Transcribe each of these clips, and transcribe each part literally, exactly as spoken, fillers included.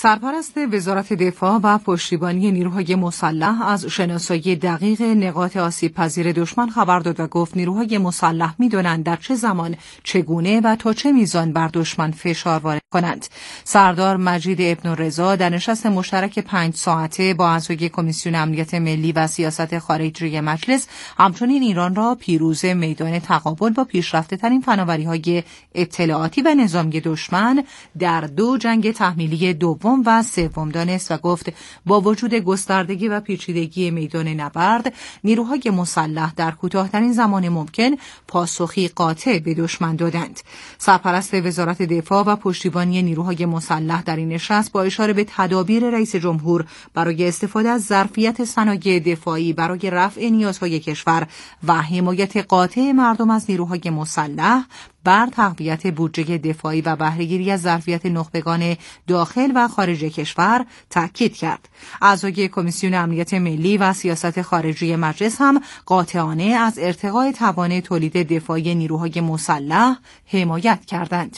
سرپرست وزارت دفاع و پشتیبانی نیروهای مسلح از شناسایی دقیق نقاط آسیب‌پذیر دشمن خبر داد و گفت نیروهای مسلح می‌دانند در چه زمان، چگونه و تا چه میزان بر دشمن فشار وارد کنند. سردار مجید ابن رضا در نشست مشترک پنج ساعته با اعضای کمیسیون امنیت ملی و سیاست خارجی مجلس همچنین ایران را پیروز میدان تقابل با پیشرفته‌ترین فناوری‌های اطلاعاتی و نظامی دشمن در دو جنگ تحمیلی دوم و سوم دانست و گفت با وجود گستردگی و پیچیدگی میدان نبرد نیروهای مسلح در کوتاه‌ترین زمان ممکن پاسخی قاطع به دشمن دادند. سرپرست وزارت دفاع و پشتیبانی نیروهای مسلح در این نشست با اشاره به تدابیر رئیس جمهور برای استفاده از ظرفیت صنایع دفاعی برای رفع نیازهای کشور و حمایت قاطع مردم از نیروهای مسلح بر تقویت بودجه دفاعی و بهره‌گیری از ظرفیت نخبگان داخل و خارج کشور تاکید کرد. اعضای کمیسیون امنیت ملی و سیاست خارجی مجلس هم قاطعانه از ارتقای توان تولید دفاعی نیروهای مسلح حمایت کردند.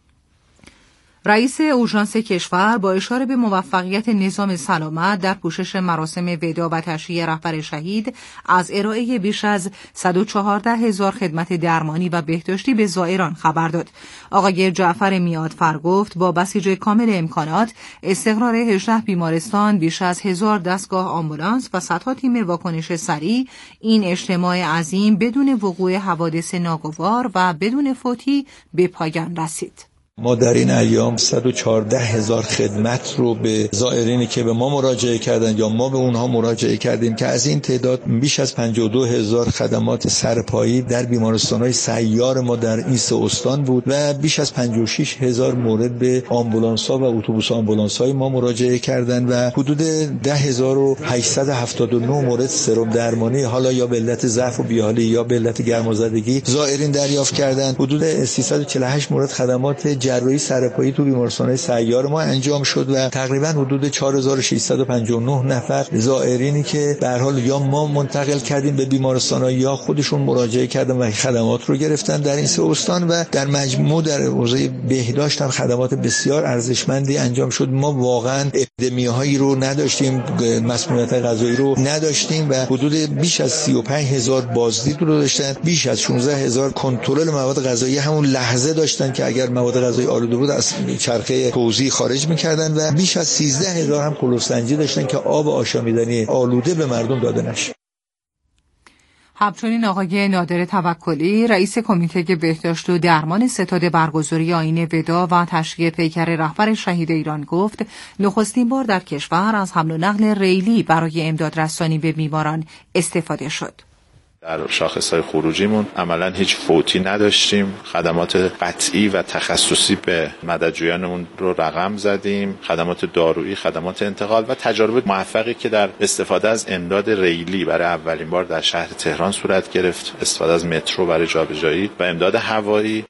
رئیس اورژانس کشور با اشاره به موفقیت نظام سلامت در پوشش مراسم وداع و تشییع رهبر شهید از ارائه بیش از صد و چهارده هزار خدمت درمانی و بهداشتی به زائران خبر داد. آقای جعفر میادفر گفت با بسیج کامل امکانات، استقرار هجده بیمارستان، بیش از هزار دستگاه آمبولانس و صدها تیم واکنش سریع، این اجتماع عظیم بدون وقوع حوادث ناگوار و بدون فوتی به پایان رسید. ما در این ایام صد و چهارده هزار خدمت رو به زائرینی که به ما مراجعه کردن یا ما به اونها مراجعه کردیم که از این تعداد بیش از پنجاه و دو هزار خدمات سرپایی در بیمارستان‌های سیار ما در این سه استان بود و بیش از پنجاه و شش هزار مورد به آمبولانس‌ها و اتوبوس آمبولانس‌های ما مراجعه کردن و حدود ده هزار و هشتصد و هفتاد و نه مورد سرم درمانی حالا یا به علت ضعف و بیحالی یا به علت گرمازدگی زائرین دریافت کردند. حدود سیصد و چهل و هشت مورد خدمات جراحی سرپایی تو بیمارستان‌های سیار ما انجام شد و تقریبا حدود چهار هزار و ششصد و پنجاه و نه نفر زائرینی که به هر حال یا ما منتقل کردیم به بیمارستان‌ها یا خودشون مراجعه کردن و خدمات رو گرفتن در این سه استان و در مجموع در حوزه بهداشت هم خدمات بسیار ارزشمندی انجام شد. ما واقعا اپیدمی‌هایی رو نداشتیم، مسمومیت غذایی رو نداشتیم و حدود بیش از سی و پنج هزار بازدید رو داشتن، بیش از شانزده هزار کنترل مواد غذایی همون لحظه داشتن که اگر مواد غذایی آلوده بود از چرخه حوضی خارج می‌کردن و بیش از سیزده هزار هم کلوفسنجی داشتن که آب آشامیدنی آلوده به مردم داده نشه. همچنین آقای نادر توکلی رئیس کمیته بهداشت و درمان ستاد برگزاری آیین وداع و تشییع پیکر رهبر شهید ایران گفت نخستین بار در کشور از حمل و نقل ریلی برای امداد رسانی به بیماران استفاده شد. در شاخص‌های خروجیمون عملاً هیچ فوتی نداشتیم. خدمات قطعی و تخصصی به مددجویانمون رو رقم زدیم، خدمات دارویی، خدمات انتقال و تجارب موفقی که در استفاده از امداد ریلی برای اولین بار در شهر تهران صورت گرفت، استفاده از مترو برای جابجایی و امداد هوایی.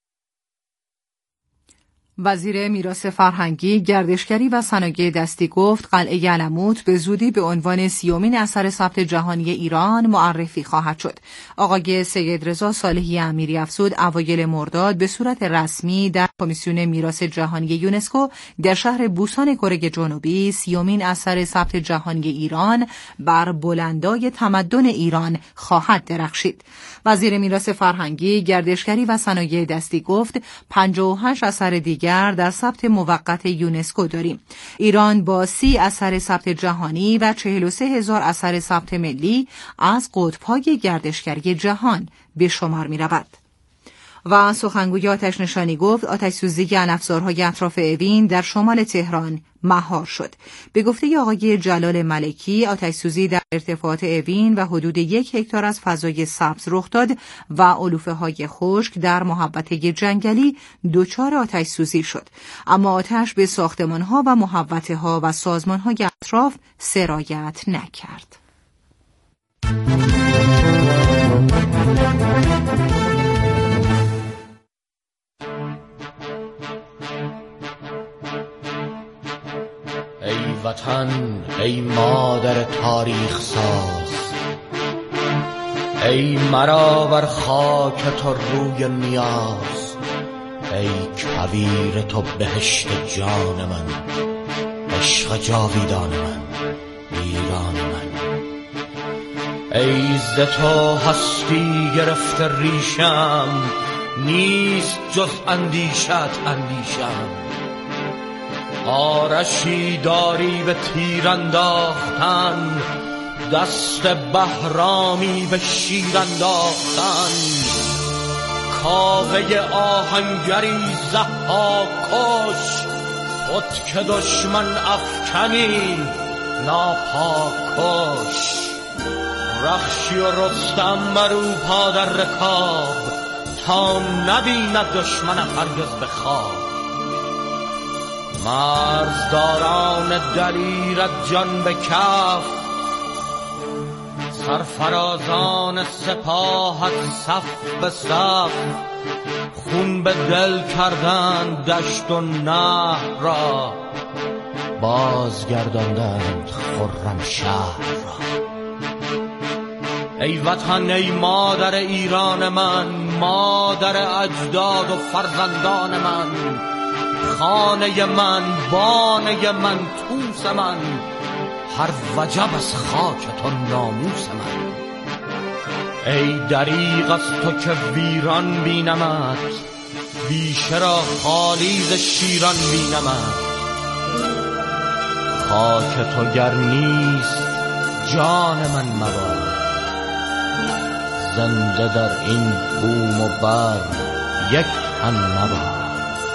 وزیر میراث فرهنگی، گردشگری و صنایع دستی گفت قلعه یلموت به زودی به عنوان سیومین اثر ثبت جهانی ایران معرفی خواهد شد. آقای سید رضا صالحی امیری افزود اوایل مرداد به صورت رسمی در کمیسیون میراث جهانی یونسکو در شهر بوسان کره جنوبی سیومین اثر ثبت جهانی ایران بر بلندای تمدن ایران خواهد درخشید. وزیر میراث فرهنگی، گردشگری و صنایع دستی گفت پنجاه و هشت اثر دیگر در ثبت موقت یونسکو داریم. ایران با سی اثر ثبت جهانی و چهل و سه هزار اثر ثبت ملی از قطب‌های گردشگری جهان به شمار می رود. و سخنگوی آتش نشانی گفت آتش‌سوزی علفزارهای اطراف اوین در شمال تهران مهار شد. به گفته آقای جلال ملکی آتش‌سوزی در ارتفاعات اوین و حدود یک هکتار از فضای سبز رخ داد و علوفه‌های خشک در محوطه جنگلی دچار آتش‌سوزی شد، اما آتش به ساختمان‌ها و محوطه‌ها و سازمان‌های اطراف سرایت نکرد. ای وطن، ای مادر تاریخ ساز، ای مرا بر خاک تو روی نیاز، ای کویر تو بهشت جان من، عشق جاویدان من، ایران من. ای ز تو هستی گرفته ریشم، نیست جز اندیشت اندیشم. آرشی داری به تیر انداختن، دست بهرامی به شیر انداختن. کاوه آهنگری ضحاک کش، خود که دشمن افکنی ناپاک کش. رخشی و رستم برو پا در رکاب، تا نبیند دشمن هرگز به خواب. مرزداران دلیرت جان به کف، سرفرازان سپاهت صف به صف. خون به دل کردند دشت و نهر را، بازگرداندند خرم شهر را. ای وطن ای مادر ایران من، مادر اجداد و فرزندان من. خانه من، بانه من، توس من، هر وجب از خاک تو ناموس من. ای دریغ از تو که ویران بینمت، بیشه را خالی ز شیران بینمت. خاک تو گر نیست جان من مباد، زنده در این بوم و بر یک تن نباد.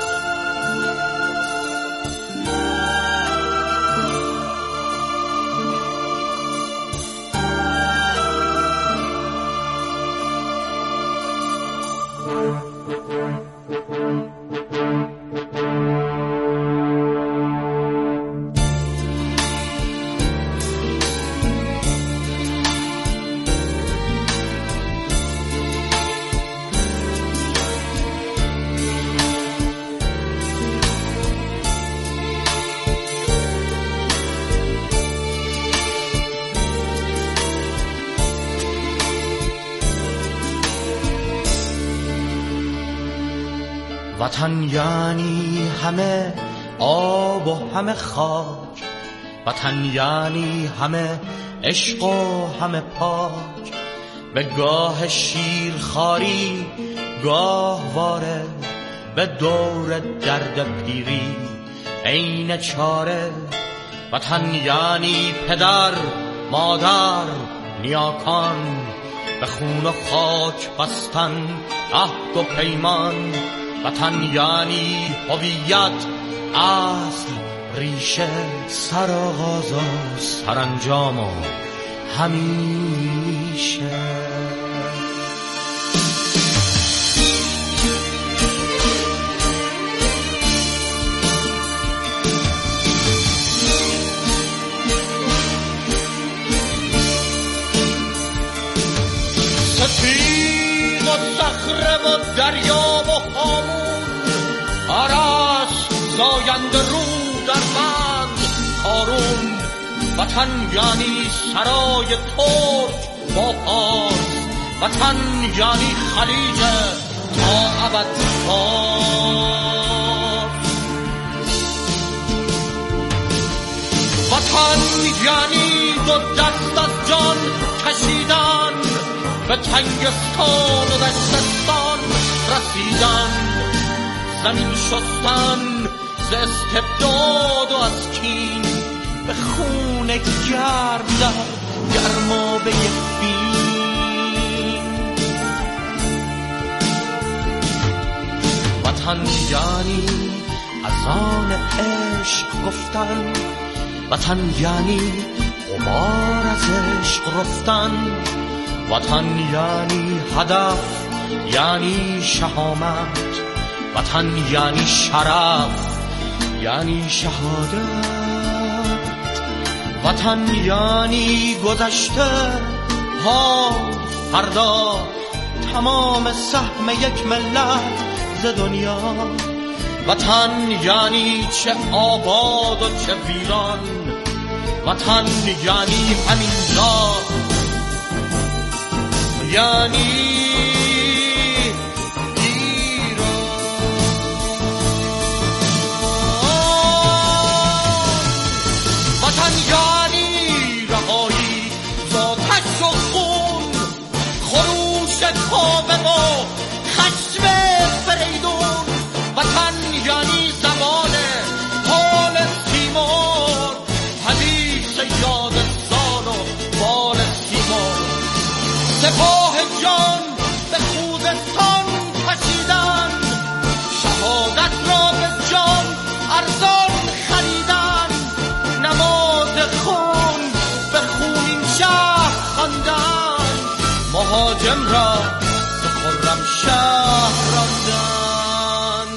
وطن یعنی همه آب و همه خاک، وطن یعنی همه عشق و همه پاک. به گاه شیرخواری گاه واره، به دور درد پیری عین چاره. وطن یعنی پدر مادر نیاکان، به خون و خاک بستن عهد و پیمان. وطن یعنی هویت، اصل، ریشه، سرآغاز و سرانجام و همیشه. سپید و صخره و دریا و هامون، آرش زاینده رو در بند هارون. وطن یعنی سرای ترک با پارس، وطن یعنی خلیج تا ابد فارس. وطن یعنی دو دست از جان کشیدن، به تنگستان و دشتستان رسیدن. زمین شستن ز استبداد و از کین، به خون گرد گرمابه فین. وطن یعنی اذان عشق گفتن، وطن یعنی غبار از عشق رفتن. وطن یعنی هدف، یعنی شهامت. وطن یعنی شرف، یعنی شهادت. وطن یعنی گذشته ها فردا، تمام سهم یک ملت ز دنیا. وطن یعنی چه آباد و چه ویران، وطن یعنی همینجا، یعنی را به خرم شهر راندن.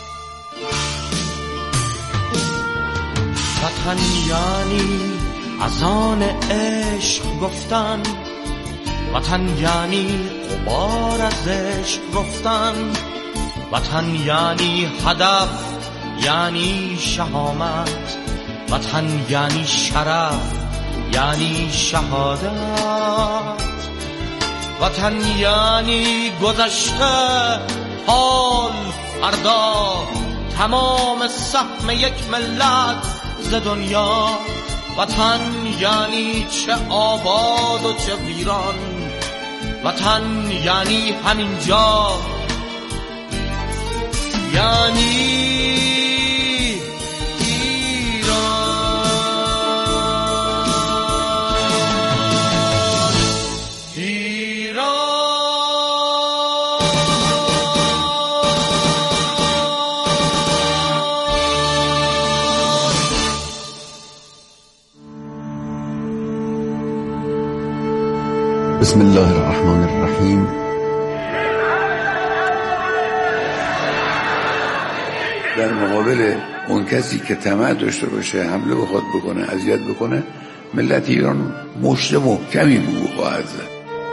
وطن یعنی از آن عشق گفتن، وطن یعنی غبار از عشق رفتن، وطن یعنی هدف یعنی شهامت، وطن یعنی شرف یعنی شهادت، وطن یعنی گذشته حال فردا، تمام سهم یک ملت ز دنیا. وطن یعنی چه آباد و چه ویران، وطن یعنی همینجا، یعنی بسم الله الرحمن الرحیم. در مقابل اون کسی که طمع داشته باشه حمله به خود بکنه، اذیت بکنه، ملت ایران مشت محکمی به او خواهد زد.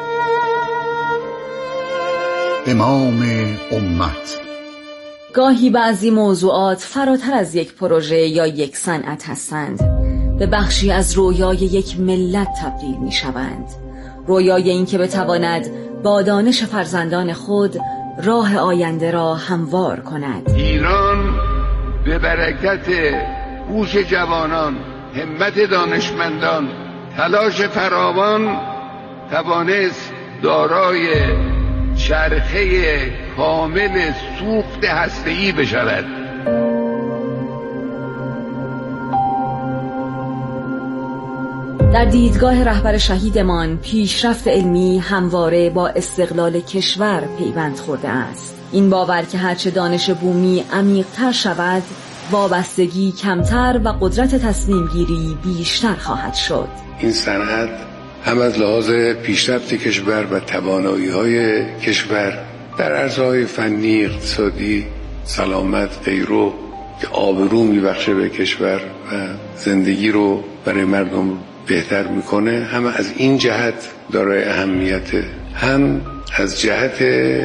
امام امت. گاهی بعضی موضوعات فراتر از یک پروژه یا یک صنعت هستند، به بخشی از رویای یک ملت تبدیل می شوند. رویای این که بتواند با دانش فرزندان خود راه آینده را هموار کند. ایران به برکت هوش جوانان، همت دانشمندان، تلاش فراوان توانست دارای چرخه کامل سوخت هسته‌ای بشود. در دیدگاه رهبر شهیدمان، پیشرفت علمی همواره با استقلال کشور پیوند خورده است. این باور که هرچه دانش بومی عمیق‌تر شود، وابستگی کمتر و قدرت تصمیم گیری بیشتر خواهد شد. این صنعت هم از لحاظ پیشرفت کشور و توانایی‌های کشور در عرصه‌های فنی، اقتصادی، سلامت، غیره که آبرو میبخشه به کشور و زندگی رو برای مردم بهتر میکنه، هم از این جهت دارای اهمیته، هم از جهت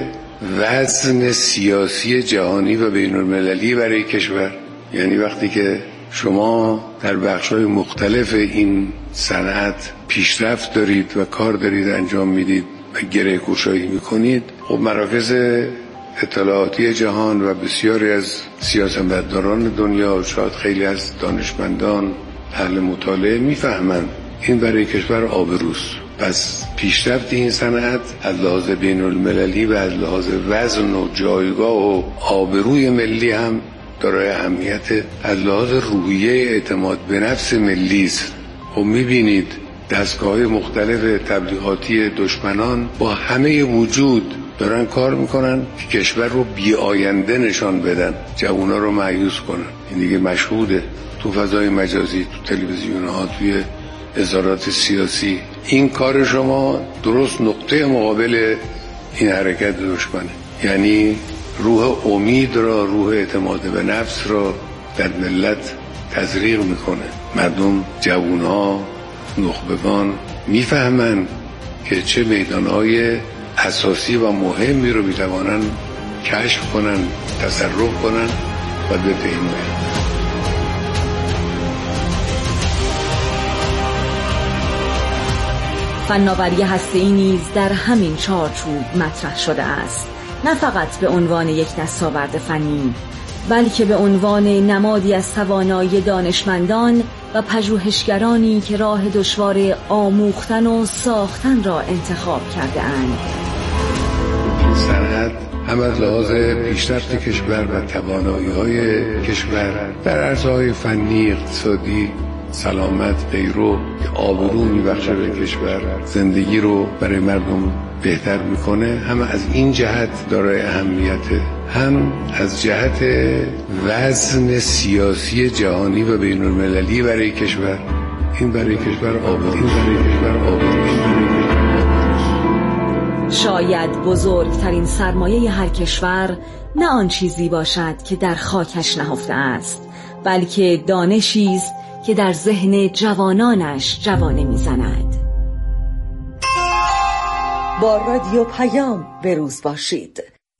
وزن سیاسی جهانی و بین المللی برای کشور. یعنی وقتی که شما در بخش‌های مختلف این صنعت پیشرفت دارید و کار دارید انجام میدید و گره گشایی میکنید، خب مراکز اطلاعاتی جهان و بسیاری از سیاستمداران دنیا، شاید خیلی از دانشمندان اهل مطالعه میفهمند این برای کشور آبروست. پس پیشرفت این صنعت از لحاظ بین المللی و از لحاظ وزن و جایگاه و آبروی ملی هم دارای اهمیت، از لحاظ روحیه اعتماد به نفس ملی است. خب میبینید دستگاه‌های مختلف تبلیغاتی دشمنان با همه وجود دارن کار میکنن که کشور رو بی آینده نشان بدن، جوونا رو مایوس کنن. این دیگه مشهوده تو فضای مجازی، تو تلویزیون‌ها، توی اظهارات سیاسی. این کار شما درست نقطه مقابل این حرکت دشمنه، یعنی روح امید را، روح اعتماد به نفس را در ملت تزریق میکنه. مردم، جوانها، نخبگان میفهمن که چه میدانهای اساسی و مهمی رو میتوانن کشف کنن، تصرف کنن و بپیمونن. فناوری هسته‌ای نیز در همین چارچوب مطرح شده است، نه فقط به عنوان یک دستاورد فنی، بلکه به عنوان نمادی از توانایی دانشمندان و پژوهشگرانی که راه دشوار آموختن و ساختن را انتخاب کرده اند. این صنعت هم از لحاظ پیشرفت کشور و توانایی‌های کشور در عرصه‌های فنی، اقتصادی، سلامت، غیره که آبرو میبخشه به کشور، زندگی رو برای مردم بهتر میکنه، هم از این جهت دارای اهمیته، هم از جهت وزن سیاسی جهانی و بین المللی برای کشور. این برای کشور آبرو، این برای کشور آبرو. شاید بزرگترین سرمایه هر کشور نه آن چیزی باشد که در خاکش نهفته است، بلکه دانشی است که در ذهن جوانانش جوانه میزند. با رادیو پیام به روز باشید.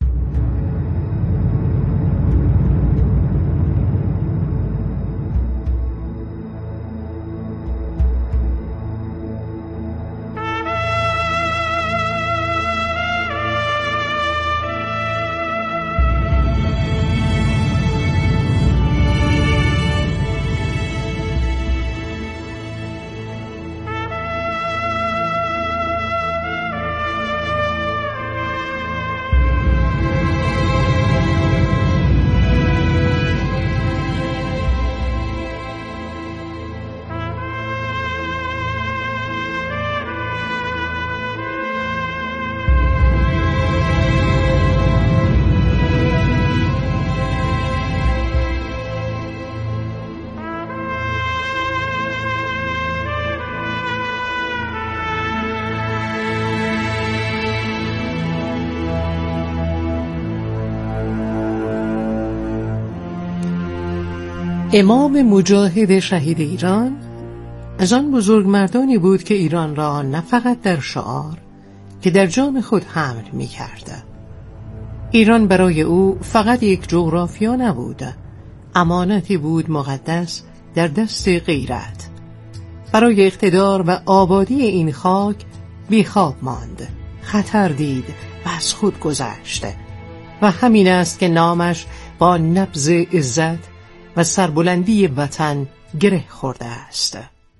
امام مجاهد شهید ایران از آن بزرگ مردانی بود که ایران را نه فقط در شعار که در جان خود حمل می کرد. ایران برای او فقط یک جغرافیا نبود، امانتی بود مقدس در دست غیرت. برای اقتدار و آبادی این خاک بیخواب ماند، خطر دید و از خود گذشت و همین است که نامش با نبض عزت و سربلندی وطن گره خورده است.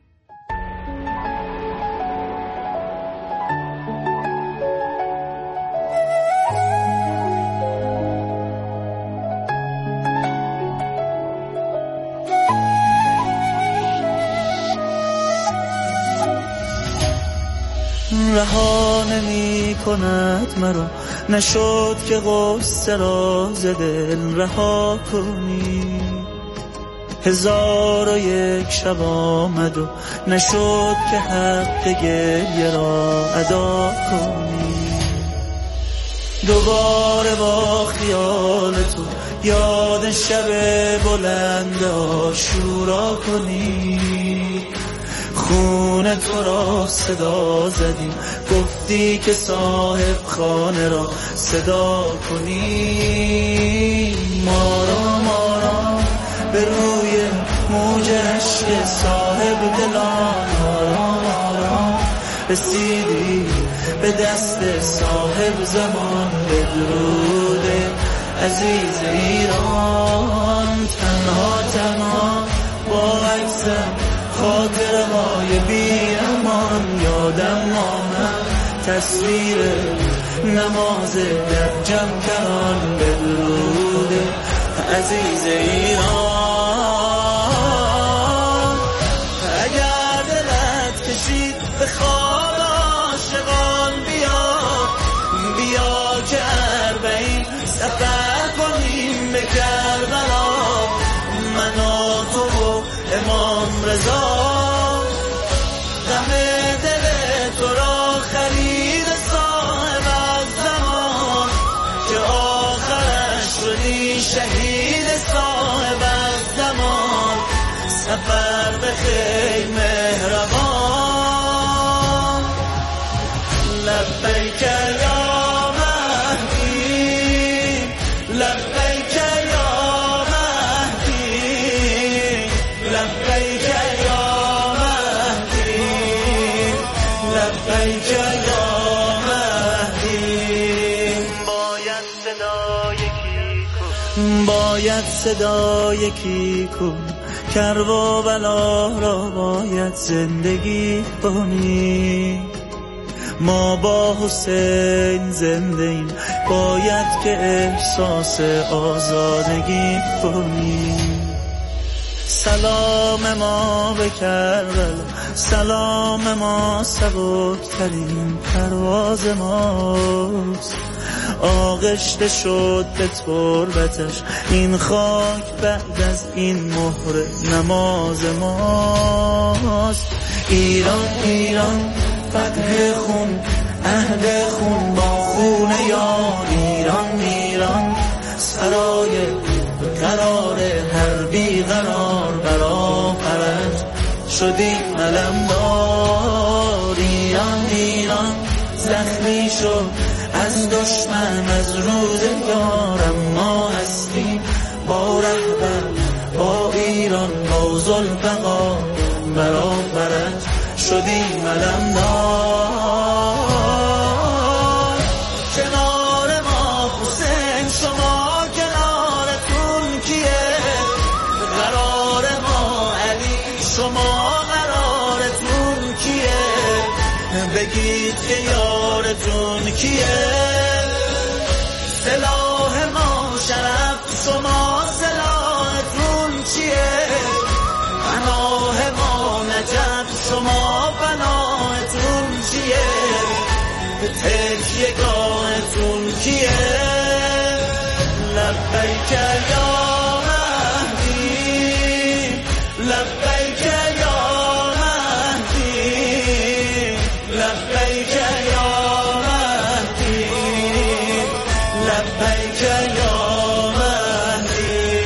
رها نمی کند مرا، نشد که غصه را ز دل رها کنی. هزار و یک شب آمد و نشد که حق گریه را ادا کنی. دوباره با خیال تو یاد شب بلند عاشورا کنی. خون تو را صدا زدیم، گفتی که صاحب خانه را صدا کنی. ما را ما را به روی موج عشق صاحب دلان، ما را ما را رسیدی به دست صاحب زمان. بدرود عزیز ایران، تنها تنها با عکسم خاطره های بی امان. یادم آمد تصویر نماز در جمع کران. بدرود عزیز ایران، اگر دلت کشید به خواب عاشقان، بیا بیا که اربعین سفر کنیم به کربلا. من و تو و امام رضا، غم دل تو را خرید صاحب از زمان، که آخرش شدی شهید صاحب از زمان. سفر به خیر مهربان، لبیک یا مهدی، لبیک یا مهدی، لبیک یا مهدی، لبیک یا مهدی. باید صدا یکی کن، باید صدا یکی کن، کربلا را باید زندگی کنی. ما با حسین زنده ایم، باید که احساس آزادگی کنیم. سلام ما به کربلا، سلام ما سبکترین پرواز ماست. آغشته شد به تربتش این خاک، بعد از این مهر نماز ماست. ایران ایران فتح خون عهد خون با خون یار. ایران ایران سرای قرار هر بی قرار، برآخرت شدی علمدار. ایران ایران زخمی شد از دشمن از روزگار، اما هستی با رهبر با ایران با ذوالفقار، برآخرت شدی علمدار. کنار ما حسین شما کنارتون کیه؟ قرار ما علی شما قرارتون کیه؟ بگید که یارتون کیه؟ سلاح ما شرف شما سلاحتون چیه؟ پناه ما نجف شما پناهتون چیه؟ تکیه گاهتون کیه؟ لبیک یا مهدی، لبیک یا مهدی، لبیک یا مهدی، لبیک یا مهدی.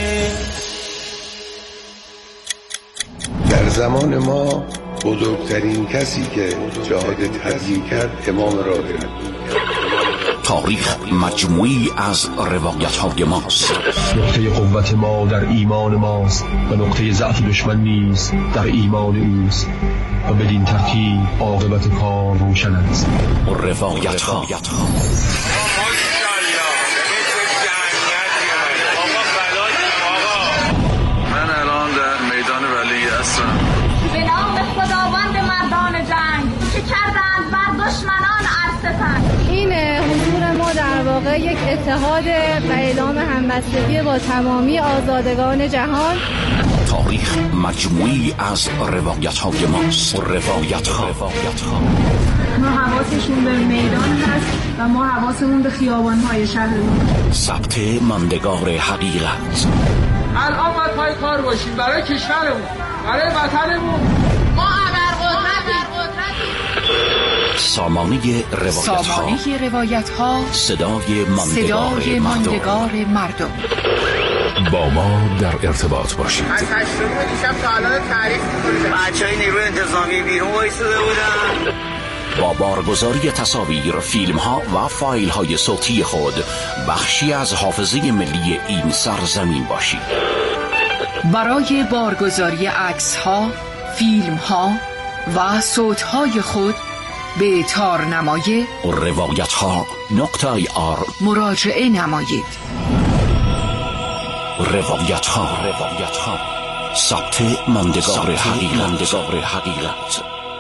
در زمان ما بزرگترین کسی که جهاد تبیین کرد امام راهب. تاریخ مجموعی از روایت‌های ماست. نقطه قوت ما در ایمان ماست و نقطه ضعف دشمن نیز در ایمان اوست و بدین ترتیب عاقبت کار روشن است. روایت‌ها من الان در میدان ولی عصرم. به نام خداوند مردان جنگ که کردند بر دشمنان عرصتن. این حضور ما در واقع یک اتحاد و اعلام همبستگی با تمامی آزادگان جهان. تاریخ مجموعی از روایت‌های ماست. روایت‌ها ما حواسشون به میدان هست و ما حواسمون به خیابان‌های شهرمون. ثبت ماندگار حقیقت. الان باید پای کار باشیم برای کشورمون، برای وطنمون. ما ابرقدرتیم. سامانه روایت‌ها، سامانه روایت‌ها، صدای ماندگار, صدای ماندگار مردم. با ما در ارتباط باشید. از هشتم دیشب تا الان تعریف می‌کنید. بچه‌های نیروی انتظامی بیرون وایساده بودن. با بارگذاری تصاویر، فیلم‌ها و فایل‌های صوتی خود بخشی از حافظه ملی این سرزمین باشید. برای بارگذاری عکس‌ها، فیلم‌ها و صوت‌های خود به تارنمای روایت‌ها نقطه آی آر مراجعه نمایید. روایت‌ها روایت‌ها ثبت ماندگار حقیقت.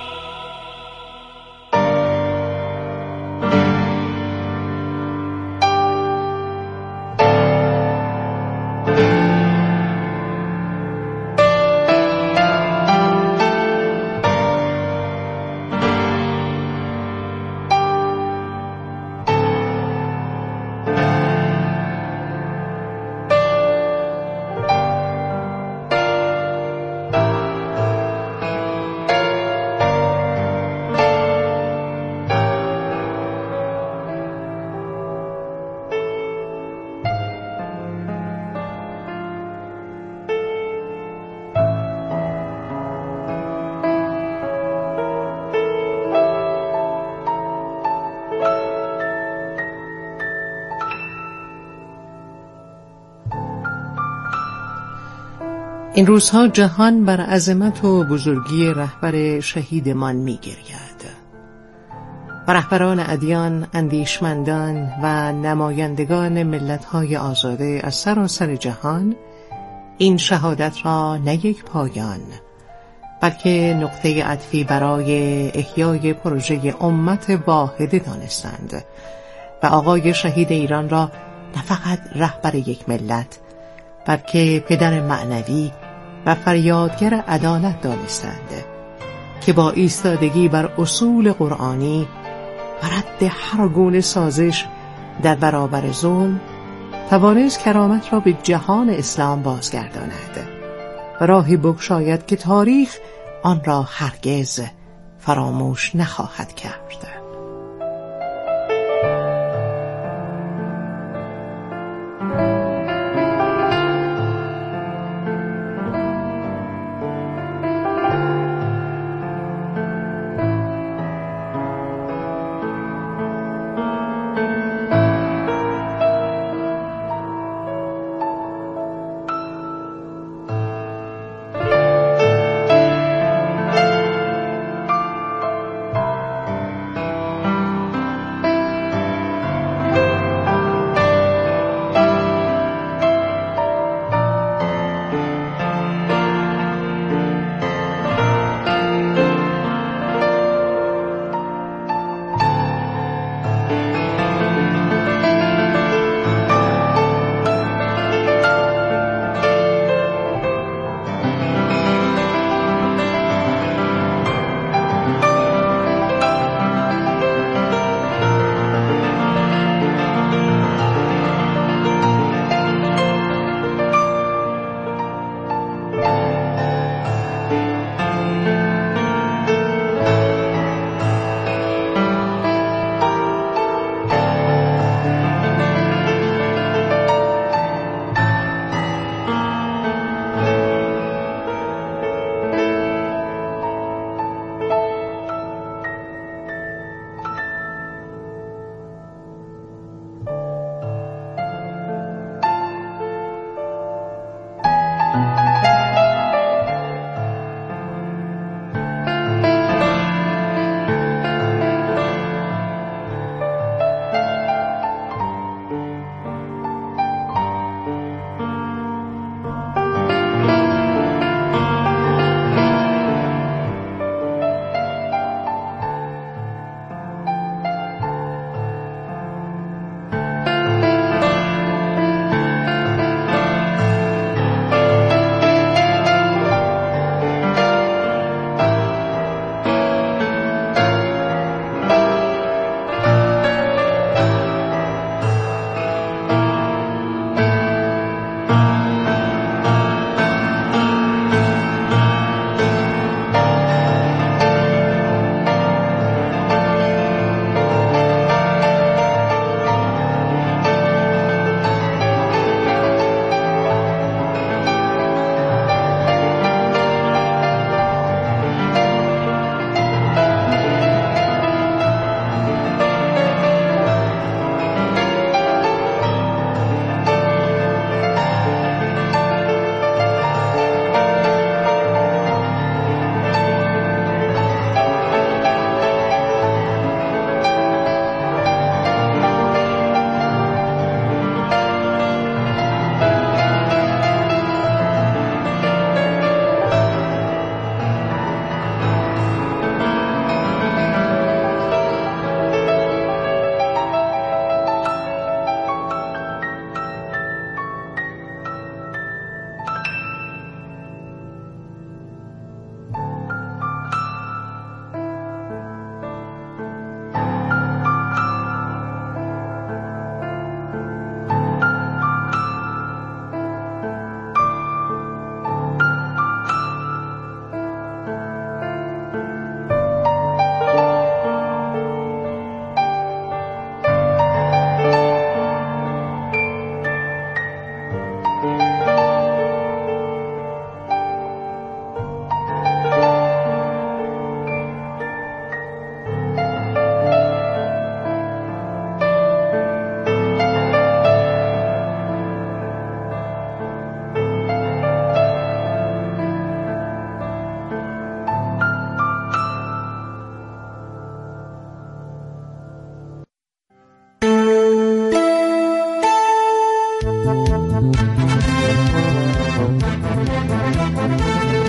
این روزها جهان بر عظمت و بزرگی رهبر شهیدمان می گرید و رهبران ادیان، اندیشمندان و نمایندگان ملت‌های آزاده از سراسر جهان این شهادت را نه یک پایان بلکه نقطه عطفی برای احیای پروژه امت واحده دانستند و آقای شهید ایران را نه فقط رهبر یک ملت بلکه پدر معنوی و فریادگر عدالت دانستند که با ایستادگی بر اصول قرآنی و رد هر گونه سازش در برابر ظلم توانست کرامت را به جهان اسلام بازگرداند و راهی بگشاید که تاریخ آن را هرگز فراموش نخواهد کرد.